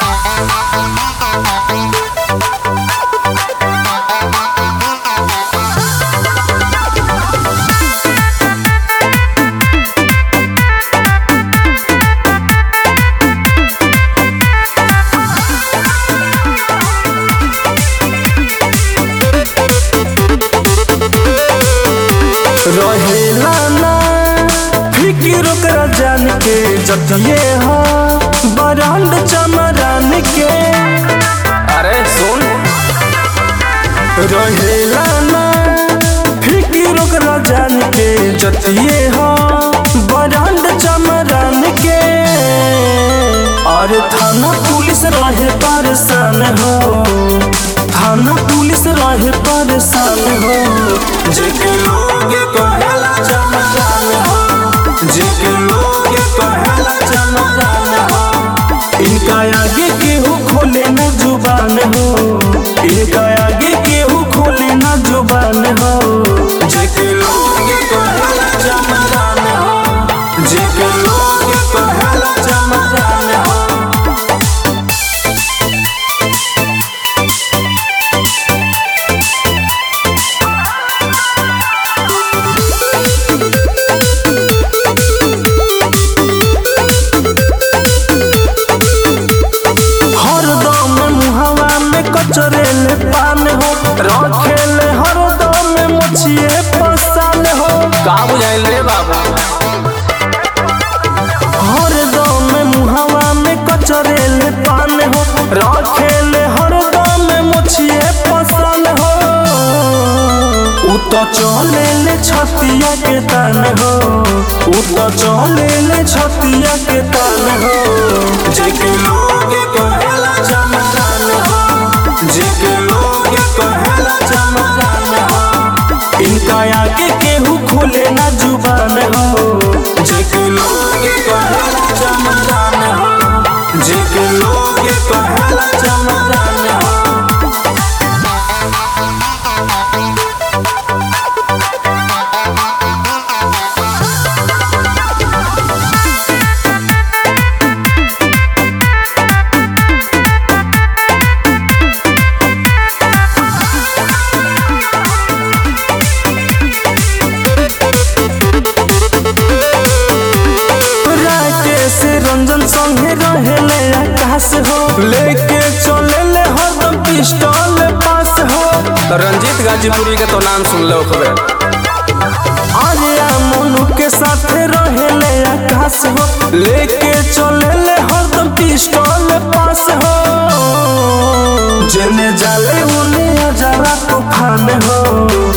रहेला ना फिकिर ओकरा जान के जतिये हो बरांड चमरान के। अरे सुन, रहेला ना फिकिर ओकरा जान के जतिये हो बरांड चमरान के। और थाना पुलिस रहे परेशान हो, थाना पुलिस रहे परेशान हो। जेके लोग कहेला चमरान हो, जेके लोग कहेला चमरान हो। इनका आगे केहू खोले न जुबान हो, इनका आगे केहू खोले न जुबान हो। जेके लोग कहेला चमरान हो, जेके लोग कहेला चमरान हो। कचरेले पान हो, रखेले हरदम में मछिए पसान हो। का बुझाइल रे बाबा, हरदम में मुहावा में कचरेले पान हो, रखेले हरदम में मछिए पसान हो। उ तो चलेले छतिया के तान हो, उ तो चलेले छतिया के तान हो। जेके लोग कहेला चमरान हो, जेके लोग कहेला चमरान हो। इनका आगे केहू खोले ना जुबान हो। जेके लोग कहेला चमरान हो, जेके लोग कहेला चमरान हो। रंजन संगे रहेले आकाश हो, लेके चलेले हरदम पिस्टल पास हो। रंजीत गाजीपुरी के तो नाम सुन लो खबे। आर्या मोनू के साथ रहेले आकाश हो, लेके चलेले हरदम पिस्टल पास हो। जेने जाले उने अजारा तूफान हो।